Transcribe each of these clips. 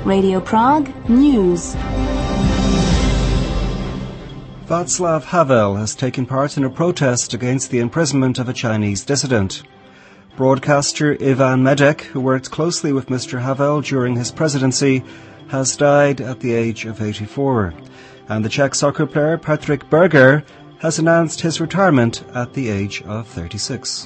Radio Prague News. Václav Havel has taken part in a protest against the imprisonment of a Chinese dissident. Broadcaster Ivan Medek, who worked closely with Mr. Havel during his presidency, has died at the age of 84. And the Czech soccer player Patrik Berger has announced his retirement at the age of 36.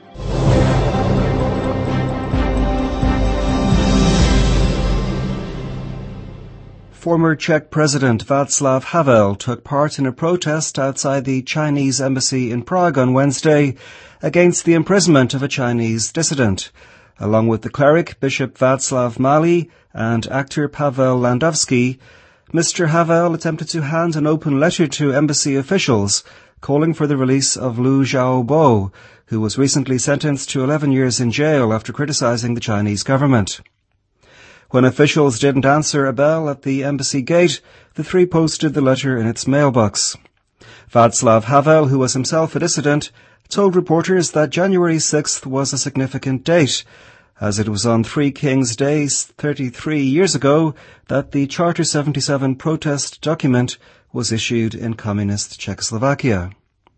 Former Czech President Václav Havel took part in a protest outside the Chinese embassy in Prague on Wednesday against the imprisonment of a Chinese dissident. Along with the cleric Bishop Václav Mali and actor Pavel Landowski, Mr. Havel attempted to hand an open letter to embassy officials calling for the release of Liu Xiaobo, who was recently sentenced to 11 years in jail after criticizing the Chinese government. When officials didn't answer a bell at the embassy gate, the three posted the letter in its mailbox. Václav Havel, who was himself a dissident, told reporters that January 6th was a significant date, as it was on Three Kings Day 33 years ago that the Charter 77 protest document was issued in communist Czechoslovakia.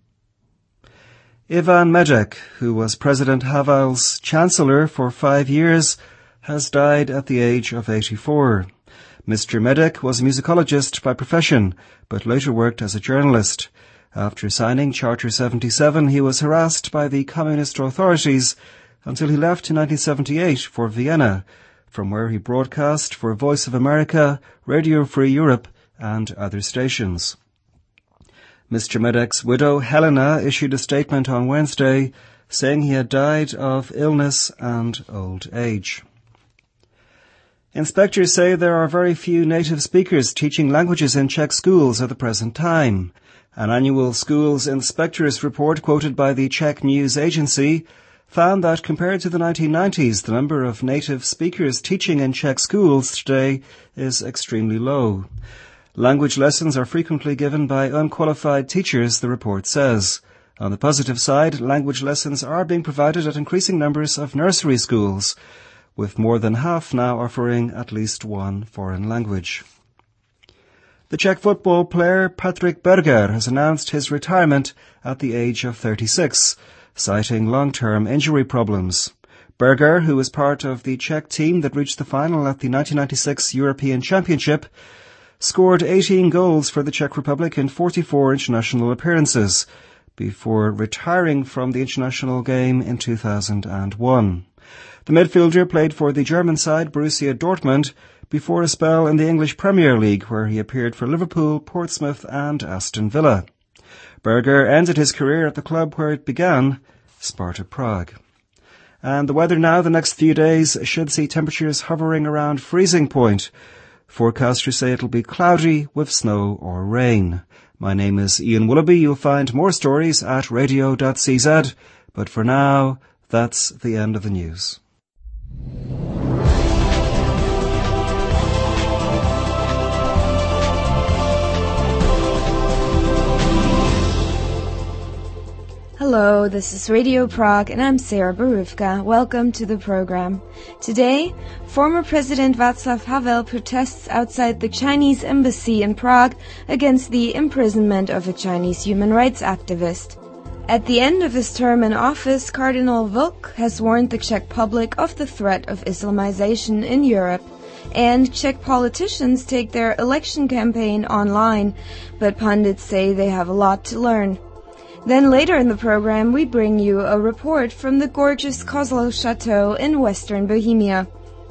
Ivan Medek, who was President Havel's chancellor for 5 years, has died at the age of 84. Mr. Medek was a musicologist by profession, but later worked as a journalist. After signing Charter 77, he was harassed by the communist authorities until he left in 1978 for Vienna, from where he broadcast for Voice of America, Radio Free Europe, and other stations. Mr. Medek's widow, Helena, issued a statement on Wednesday saying he had died of illness and old age. Inspectors say there are very few native speakers teaching languages in Czech schools at the present time. An annual schools inspectors report quoted by the Czech news agency found that compared to the 1990s, the number of native speakers teaching in Czech schools today is extremely low. Language lessons are frequently given by unqualified teachers, the report says. On the positive side, language lessons are being provided at increasing numbers of nursery schools, with more than half now offering at least one foreign language. The Czech football player Patrik Berger has announced his retirement at the age of 36, citing long-term injury problems. Berger, who was part of the Czech team that reached the final at the 1996 European Championship, scored 18 goals for the Czech Republic in 44 international appearances, before retiring from the international game in 2001. The midfielder played for the German side Borussia Dortmund before a spell in the English Premier League, where he appeared for Liverpool, Portsmouth and Aston Villa. Berger ended his career at the club where it began, Sparta Prague. And the weather now, the next few days, should see temperatures hovering around freezing point. Forecasters say it'll be cloudy with snow or rain. My name is Ian Willoughby. You'll find more stories at radio.cz. But for now, that's the end of the news. Hello, this is Radio Prague and I'm Sarah Baruvka. Welcome to the program. Today, former President Václav Havel protests outside the Chinese embassy in Prague against the imprisonment of a Chinese human rights activist. At the end of his term in office, Cardinal Vlk has warned the Czech public of the threat of Islamization in Europe. And Czech politicians take their election campaign online, but pundits say they have a lot to learn. Then later in the program, we bring you a report from the gorgeous Kozlo Chateau in western Bohemia.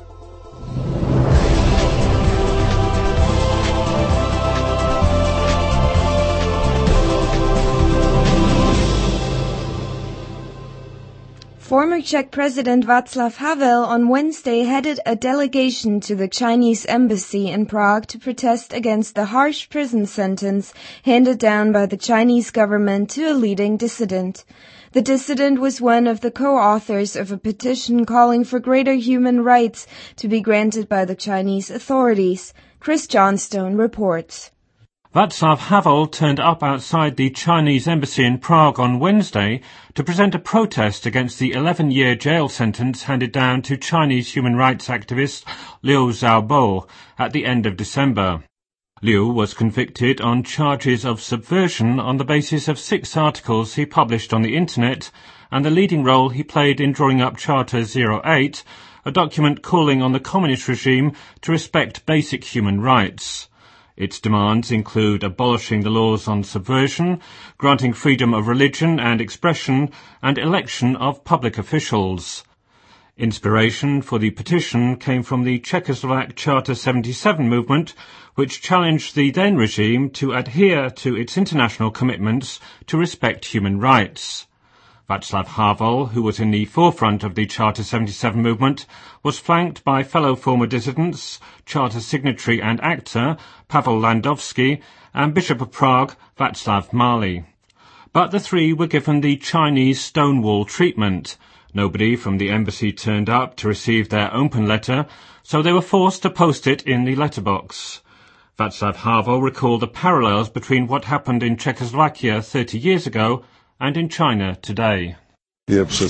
Former Czech President Václav Havel on Wednesday headed a delegation to the Chinese embassy in Prague to protest against the harsh prison sentence handed down by the Chinese government to a leading dissident. The dissident was one of the co-authors of a petition calling for greater human rights to be granted by the Chinese authorities. Chris Johnstone reports. Václav Havel turned up outside the Chinese embassy in Prague on Wednesday to present a protest against the 11-year jail sentence handed down to Chinese human rights activist Liu Xiaobo at the end of December. Liu was convicted on charges of subversion on the basis of 6 articles he published on the internet and the leading role he played in drawing up Charter 08, a document calling on the communist regime to respect basic human rights. Its demands include abolishing the laws on subversion, granting freedom of religion and expression, and election of public officials. Inspiration for the petition came from the Czechoslovak Charter 77 movement, which challenged the then regime to adhere to its international commitments to respect human rights. Václav Havel, who was in the forefront of the Charter 77 movement, was flanked by fellow former dissidents, Charter signatory and actor Pavel Landowski, and Bishop of Prague Václav Mály. But the three were given the Chinese Stonewall treatment. Nobody from the embassy turned up to receive their open letter, so they were forced to post it in the letterbox. Václav Havel recalled the parallels between what happened in Czechoslovakia 30 years ago and in China today. It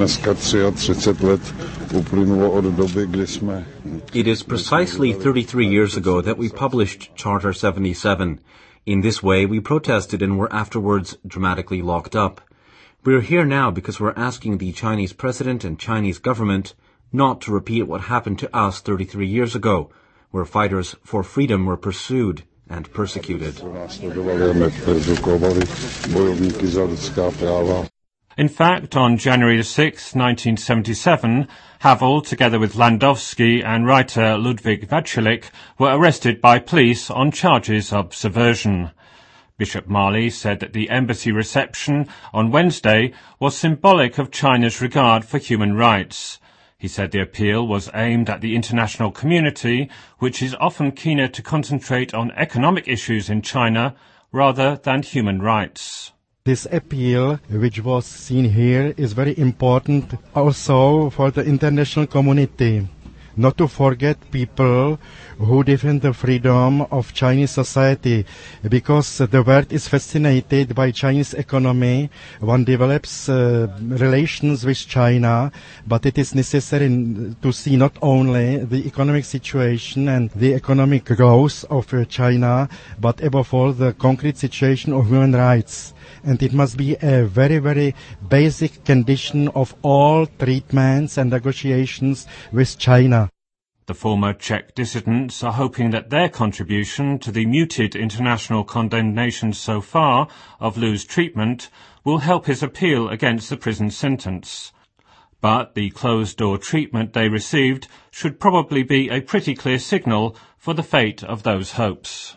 is precisely 33 years ago that we published Charter 77. In this way, we protested and were afterwards dramatically locked up. We are here now because we're asking the Chinese president and Chinese government not to repeat what happened to us 33 years ago, where fighters for freedom were pursued and persecuted. In fact, on January 6, 1977, Havel, together with Landowski and writer Ludwig Vaclik, were arrested by police on charges of subversion. Bishop Mály said that the embassy reception on Wednesday was symbolic of China's regard for human rights. He said the appeal was aimed at the international community, which is often keener to concentrate on economic issues in China rather than human rights. This appeal, which was seen here, is very important also for the international community. Not to forget people who defend the freedom of Chinese society, because the world is fascinated by Chinese economy. One develops relations with China, but it is necessary to see not only the economic situation and the economic growth of China, but above all the concrete situation of human rights. And it must be a very, very basic condition of all treatments and negotiations with China. The former Czech dissidents are hoping that their contribution to the muted international condemnation so far of Liu's treatment will help his appeal against the prison sentence. But the closed-door treatment they received should probably be a pretty clear signal for the fate of those hopes.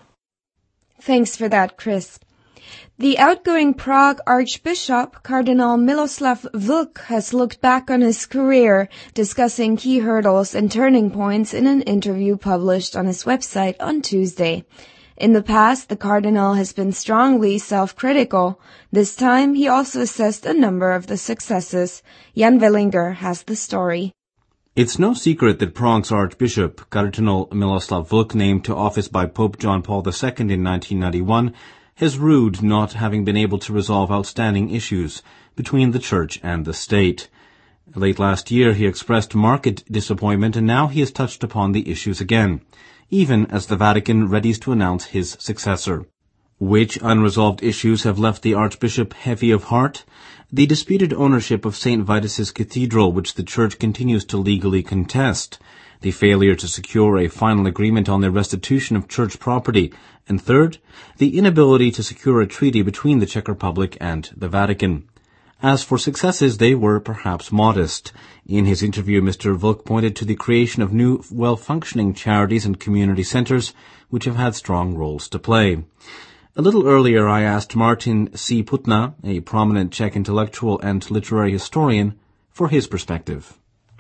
Thanks for that, Chris. The outgoing Prague Archbishop, Cardinal Miloslav Vlk, has looked back on his career, discussing key hurdles and turning points in an interview published on his website on Tuesday. In the past, the Cardinal has been strongly self-critical. This time, he also assessed a number of the successes. Jan Wellinger has the story. It's no secret that Prague's Archbishop, Cardinal Miloslav Vlk, named to office by Pope John Paul II in 1991, has rued not having been able to resolve outstanding issues between the Church and the State. Late last year he expressed marked disappointment, and now he has touched upon the issues again, even as the Vatican readies to announce his successor. Which unresolved issues have left the Archbishop heavy of heart? The disputed ownership of St. Vitus's Cathedral, which the Church continues to legally contest, the failure to secure a final agreement on the restitution of church property, and third, the inability to secure a treaty between the Czech Republic and the Vatican. As for successes, they were perhaps modest. In his interview, Mr. Vlk pointed to the creation of new, well-functioning charities and community centers, which have had strong roles to play. A little earlier, I asked Martin C. Putna, a prominent Czech intellectual and literary historian, for his perspective.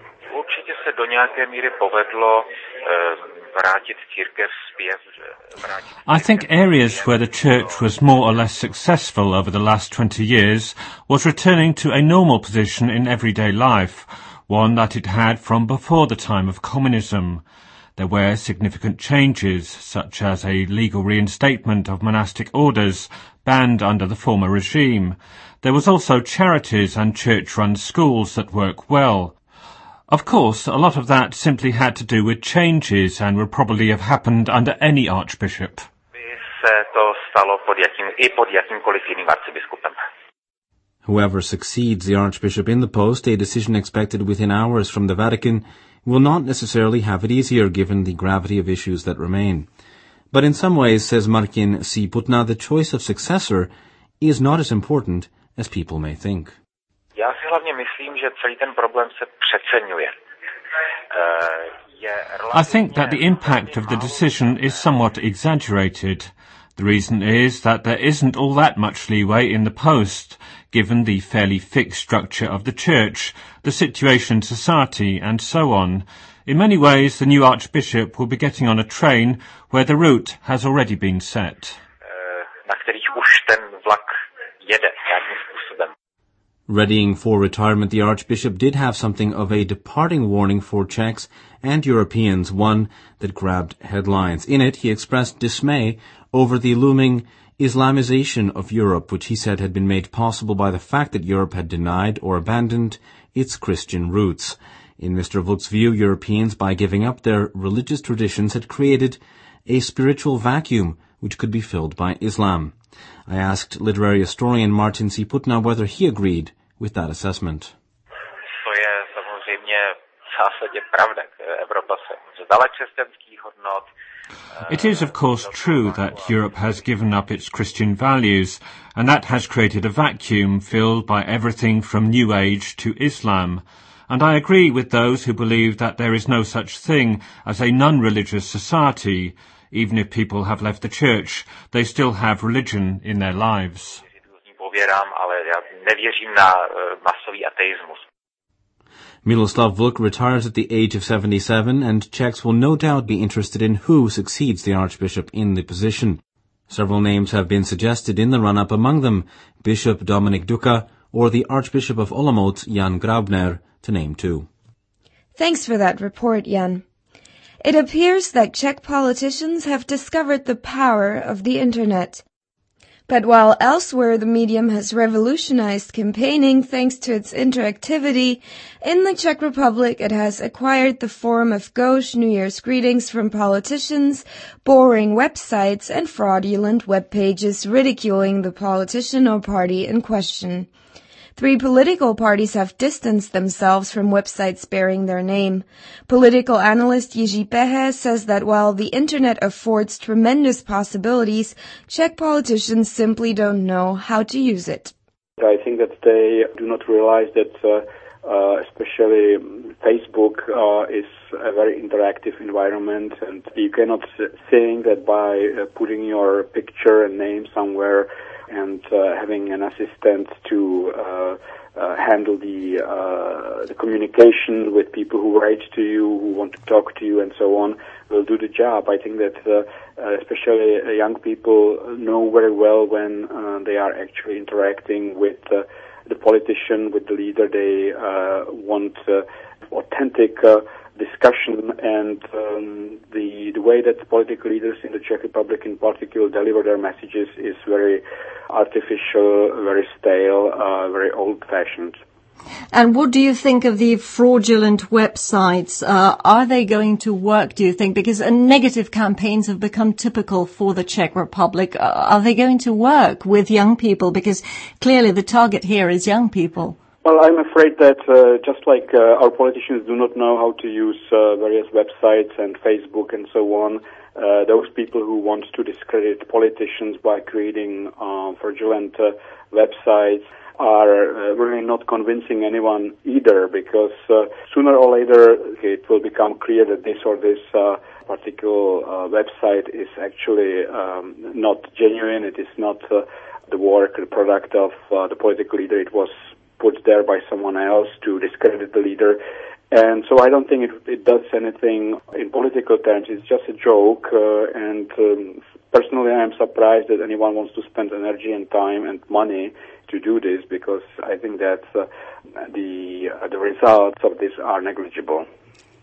I think areas where the Church was more or less successful over the last 20 years was returning to a normal position in everyday life, one that it had from before the time of communism. There were significant changes, such as a legal reinstatement of monastic orders banned under the former regime. There was also charities and church-run schools that work well. Of course, a lot of that simply had to do with changes and would probably have happened under any archbishop. Whoever succeeds the archbishop in the post, a decision expected within hours from the Vatican, will not necessarily have it easier given the gravity of issues that remain. But in some ways, says Martin C. Putna, the choice of successor is not as important as people may think. Já si hlavně myslím, že celý ten problém se přeceňuje. I think that the impact of the decision is somewhat exaggerated. The reason is that there isn't all that much leeway in the post, given the fairly fixed structure of the church, the situation in society, and so on. In many ways, the new archbishop will be getting on a train where the route has already been set. Na kterých už ten vlak jede nějakým způsobem. Readying for retirement, the archbishop did have something of a departing warning for Czechs and Europeans, one that grabbed headlines. In it, he expressed dismay over the looming Islamization of Europe, which he said had been made possible by the fact that Europe had denied or abandoned its Christian roots. In Mr. Vlk's view, Europeans, by giving up their religious traditions, had created a spiritual vacuum which could be filled by Islam. I asked literary historian Martin C. Putna whether he agreed with that assessment. To je samozřejmě v zásadě pravda. Evropa se vzdala křesťanských hodnot. It is, of course, true that Europe has given up its Christian values, and that has created a vacuum filled by everything from New Age to Islam. And I agree with those who believe that there is no such thing as a non-religious society. Even if people have left the church, they still have religion in their lives. Miloslav Vlk retires at the age of 77, and Czechs will no doubt be interested in who succeeds the archbishop in the position. Several names have been suggested in the run-up, among them Bishop Dominik Duka or the Archbishop of Olomouc, Jan Graubner, to name two. Thanks for that report, Jan. It appears that Czech politicians have discovered the power of the Internet. But while elsewhere the medium has revolutionized campaigning thanks to its interactivity, in the Czech Republic it has acquired the form of gauche New Year's greetings from politicians, boring websites, and fraudulent web pages ridiculing the politician or party in question. 3 political parties have distanced themselves from websites bearing their name. Political analyst Jiří Pehe says that while the Internet affords tremendous possibilities, Czech politicians simply don't know how to use it. I think that they do not realize that especially Facebook is a very interactive environment, and you cannot think that by putting your picture and name somewhere and having an assistant to handle the communication with people who write to you, who want to talk to you, and so on, will do the job. I think that especially young people know very well when they are actually interacting with the politician, with the leader. They want authentic discussion, and the way that political leaders in the Czech Republic in particular deliver their messages is very artificial, very stale, very old-fashioned. And what do you think of the fraudulent websites? Are they going to work, do you think? Because negative campaigns have become typical for the Czech Republic. Are they going to work with young people? Because clearly the target here is young people. Well, I'm afraid that just like our politicians do not know how to use various websites and Facebook and so on, those people who want to discredit politicians by creating fraudulent websites are really not convincing anyone either, because sooner or later it will become clear that this or this particular website is actually not genuine. It is not the work, the product of the political leader. It was put there by someone else to discredit the leader. And so I don't think it does anything in political terms. It's just a joke. And personally, I am surprised that anyone wants to spend energy and time and money to do this, because I think that the results of this are negligible.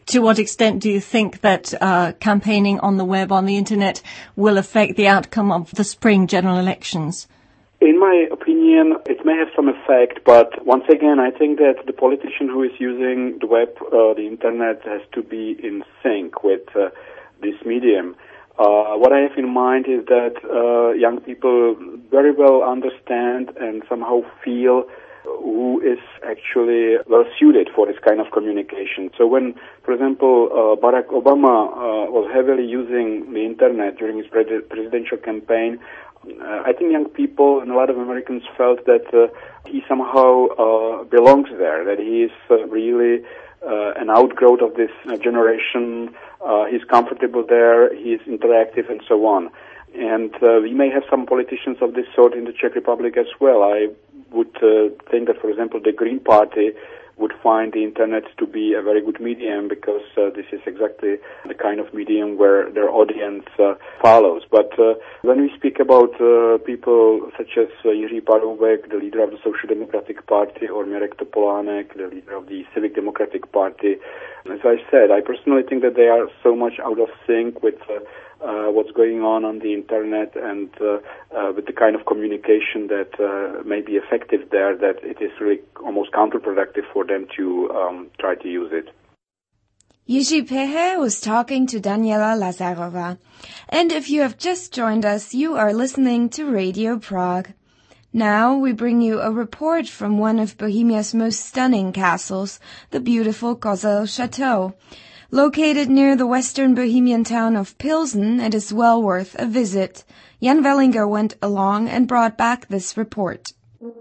To what extent do you think that campaigning on the web, on the internet, will affect the outcome of the spring general elections? In my opinion, it may have some effect, but once again, I think that the politician who is using the web, the internet, has to be in sync with this medium. What I have in mind is that young people very well understand and somehow feel who is actually well suited for this kind of communication. So when, for example, Barack Obama was heavily using the internet during his presidential campaign, I think young people and a lot of Americans felt that he somehow belongs there, that he is really an outgrowth of this generation. He's comfortable there, he is interactive, and so on. And we may have some politicians of this sort in the Czech Republic as well. I would think that, for example, the Green Party would find the internet to be a very good medium because this is exactly the kind of medium where their audience follows. But when we speak about people such as Jiří Paroubek, the leader of the Social Democratic Party, or Mirek Topolánek, the leader of the Civic Democratic Party, as I said, I personally think that they are so much out of sync with what's going on the internet and with the kind of communication that may be effective there, that it is really almost counterproductive for them to try to use it. Jiří Pehe was talking to Daniela Lazarova. And if you have just joined us, you are listening to Radio Prague. Now we bring you a report from one of Bohemia's most stunning castles, the beautiful Kozel Chateau. Located near the western Bohemian town of Pilsen, it is well worth a visit. Jan Wellinger went along and brought back this report.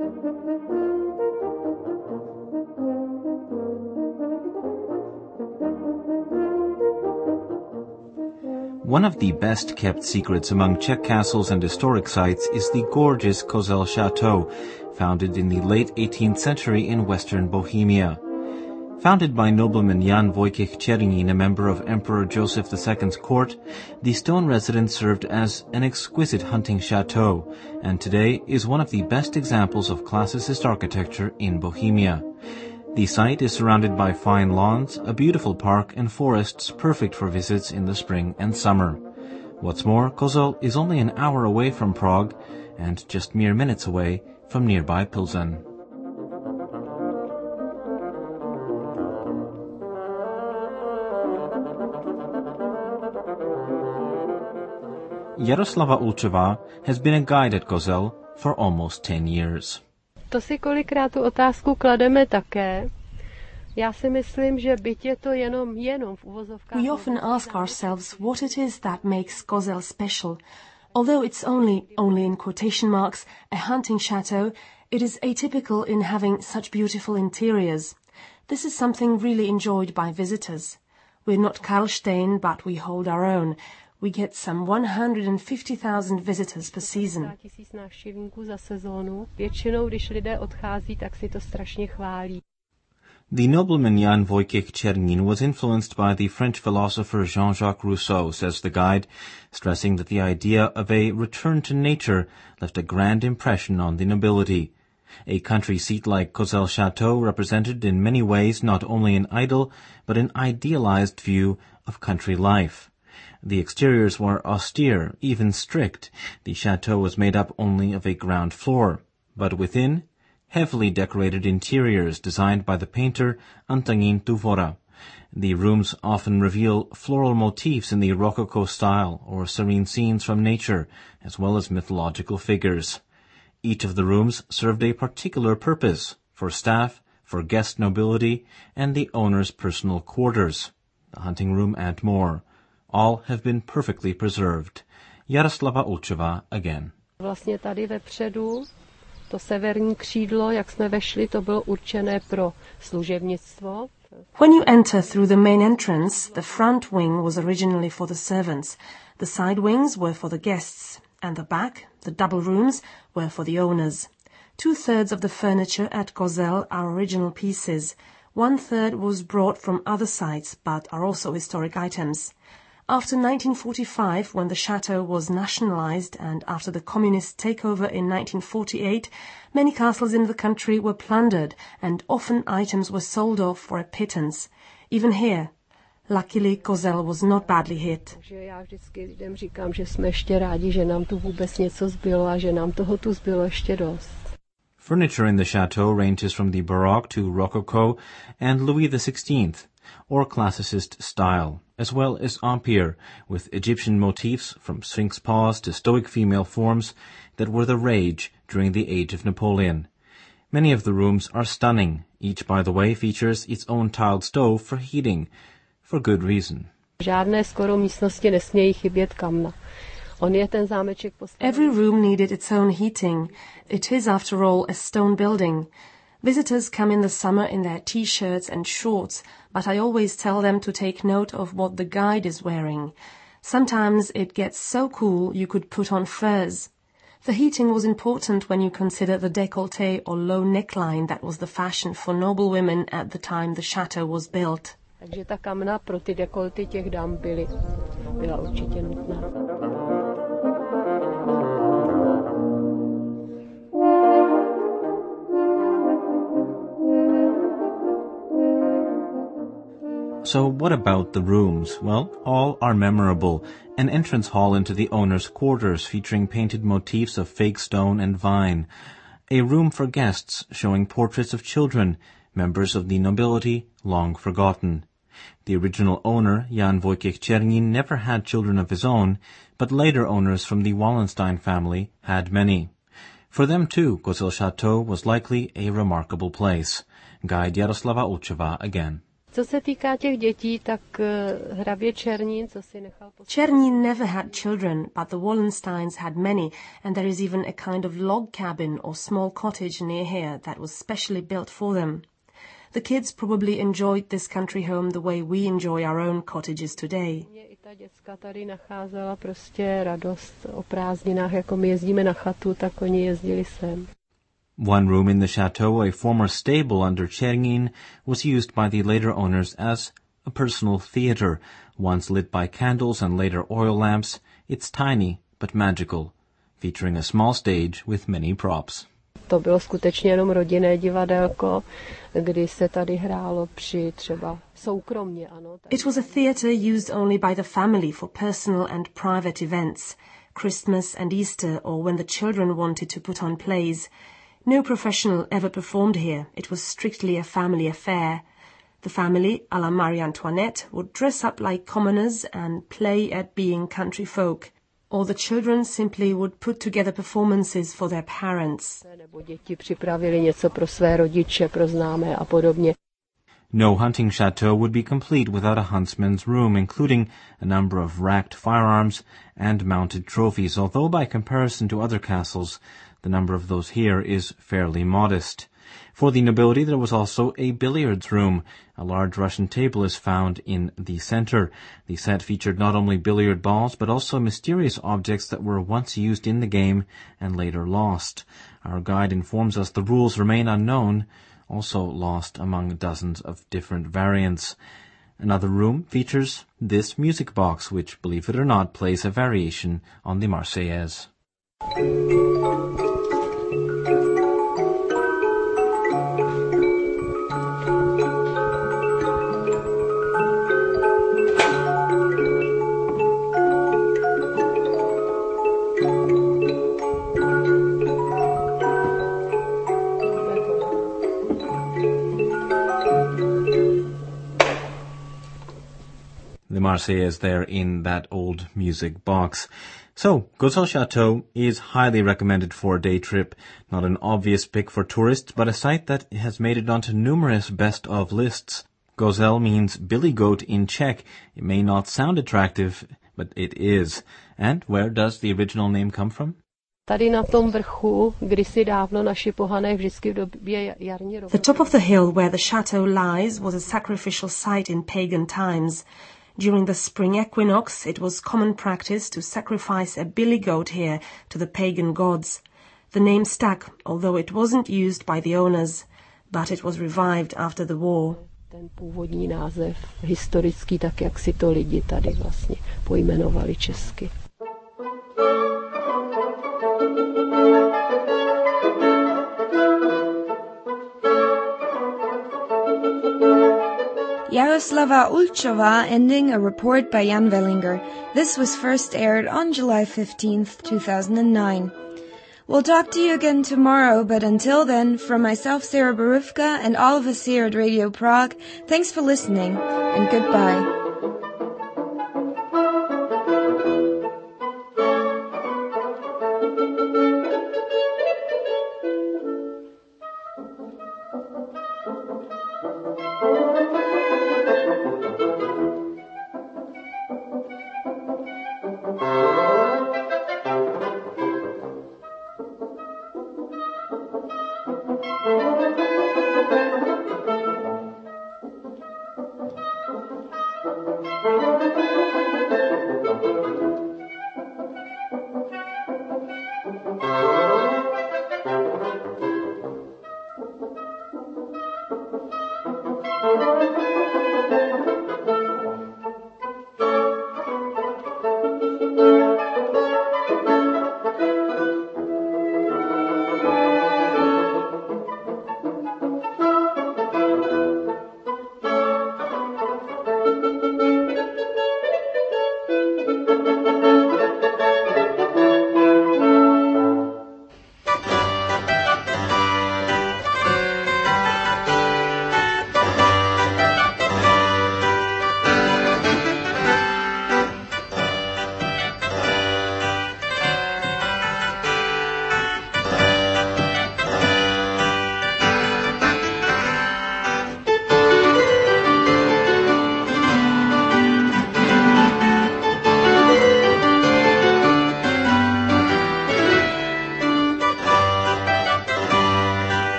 One of the best-kept secrets among Czech castles and historic sites is the gorgeous Kozel Chateau, founded in the late 18th century in western Bohemia. Founded by nobleman Jan Wojciech Czernin, a member of Emperor Joseph II's court, the stone residence served as an exquisite hunting chateau, and today is one of the best examples of classicist architecture in Bohemia. The site is surrounded by fine lawns, a beautiful park, and forests perfect for visits in the spring and summer. What's more, Kozel is only an hour away from Prague, and just mere minutes away from nearby Pilsen. Jaroslava Ulčová has been a guide at Kozel for almost 10 years. To si kolikrát tu otázku klademe také. Já si myslím, že byť je to jenom v uvozovkách. We often ask ourselves what it is that makes Kozel special. Although it's only in quotation marks, a hunting chateau, it is atypical in having such beautiful interiors. This is something really enjoyed by visitors. We're not Karlstein, but we hold our own. We get some 150,000 visitors per season. The nobleman Jan Wojciech Czernin was influenced by the French philosopher Jean-Jacques Rousseau, says the guide, stressing that the idea of a return to nature left a grand impression on the nobility. A country seat like Kozel Chateau represented in many ways not only an ideal, but an idealized view of country life. The exteriors were austere, even strict. The chateau was made up only of a ground floor, but within, heavily decorated interiors designed by the painter Antonín Tuvora. The rooms often reveal floral motifs in the Rococo style or serene scenes from nature, as well as mythological figures. Each of the rooms served a particular purpose, for staff, for guest nobility, and the owner's personal quarters, the hunting room, and more. All have been perfectly preserved. Jaroslava Ulčová again. Vlastně tady vepředu, to severní křídlo, jak jsme vešli, to bylo určené pro služebnictvo. When you enter through the main entrance, the front wing was originally for the servants. The side wings were for the guests, and the back, the double rooms, were for the owners. 2/3 of the furniture at Kozel are original pieces. 1/3 was brought from other sites, but are also historic items. After 1945, when the chateau was nationalized, and after the communist takeover in 1948, many castles in the country were plundered, and often items were sold off for a pittance. Even here, Luckily, Kozel was not badly hit. Takže já vždycky lidem říkám, že jsme ještě rádi, že nám tu vůbec něco zbylo a že nám toho tu zbylo ještě dost. Furniture in the chateau ranges from the Baroque to Rococo and Louis XVI, or Classicist style, as well as Empire, with Egyptian motifs from sphinx paws to stoic female forms that were the rage during the age of Napoleon. Many of the rooms are stunning. Each, by the way, features its own tiled stove for heating, for good reason. Žádné skoro místnosti nesmějí chybět kamna. On je ten zámeček postaven. Every room needed its own heating. It is, after all, a stone building. Visitors come in the summer in their t-shirts and shorts, but I always tell them to take note of what the guide is wearing. Sometimes it gets so cool you could put on furs. The heating was important when you consider the décolleté or low neckline that was the fashion for noble women at the time the chateau was built. Takže ta kamna pro ty dekolty těch dám byla určitě nutná. So what about the rooms? Well, all are memorable. An entrance hall into the owner's quarters featuring painted motifs of fake stone and vine. A room for guests showing portraits of children, members of the nobility, long forgotten. The original owner, Jan Wojciech Czernin, never had children of his own, but later owners from the Wallenstein family had many. For them too, Kozel Chateau was likely a remarkable place. Guide Jaroslava Olčová again. Co se týká těch dětí, tak hrabě Černín, co si nechal Czernin never had children, but the Wallensteins had many, and there is even a kind of log cabin or small cottage near here that was specially built for them. The kids probably enjoyed this country home the way we enjoy our own cottages today. I ta děcka tady nacházela prostě radost o prázdninách, jako my jezdíme na chatu, tak oni jezdili sem. One room in the chateau, a former stable under Czernin, was used by the later owners as a personal theatre. Once lit by candles and later oil lamps, it's tiny but magical, featuring a small stage with many props. To bylo skutečně jenom rodinné divadelko, kdy se tady hrálo při třeba soukromně, ano. It was a theatre used only by the family for personal and private events, Christmas and Easter, or when the children wanted to put on plays. No professional ever performed here. It was strictly a family affair. The family, à la Marie Antoinette, would dress up like commoners and play at being country folk. Or the children simply would put together performances for their parents. Nebo děti připravili něco pro své rodiče, pro známé a podobně. No hunting chateau would be complete without a huntsman's room, including a number of racked firearms and mounted trophies, although by comparison to other castles, the number of those here is fairly modest. For the nobility, there was also a billiards room. A large Russian table is found in the center. The set featured not only billiard balls, but also mysterious objects that were once used in the game and later lost. Our guide informs us the rules remain unknown, also lost among dozens of different variants. Another room features this music box, which, believe it or not, plays a variation on the Marseillaise. The Marseillaise there in that old music box. So, Kozel Chateau is highly recommended for a day trip. Not an obvious pick for tourists, but a site that has made it onto numerous best-of lists. Kozel means billy goat in Czech. It may not sound attractive, but it is. And where does the original name come from? Tady na tom vrchu, kdysi dávno naši pohané vždycky v době jarní The top of the hill where the chateau lies was a sacrificial site in pagan times. During the spring equinox, it was common practice to sacrifice a billy goat here to the pagan gods. The name stuck, although it wasn't used by the owners, but it was revived after the war. Ten původní název historický, tak jak si to lidi tady vlastně pojmenovali česky. Jaroslava Ulchova ending a report by Jan Wellinger. This was first aired on July 15th, 2009. We'll talk to you again tomorrow, but until then, from myself, Sarah Borufka, and all of us here at Radio Prague, thanks for listening, and goodbye.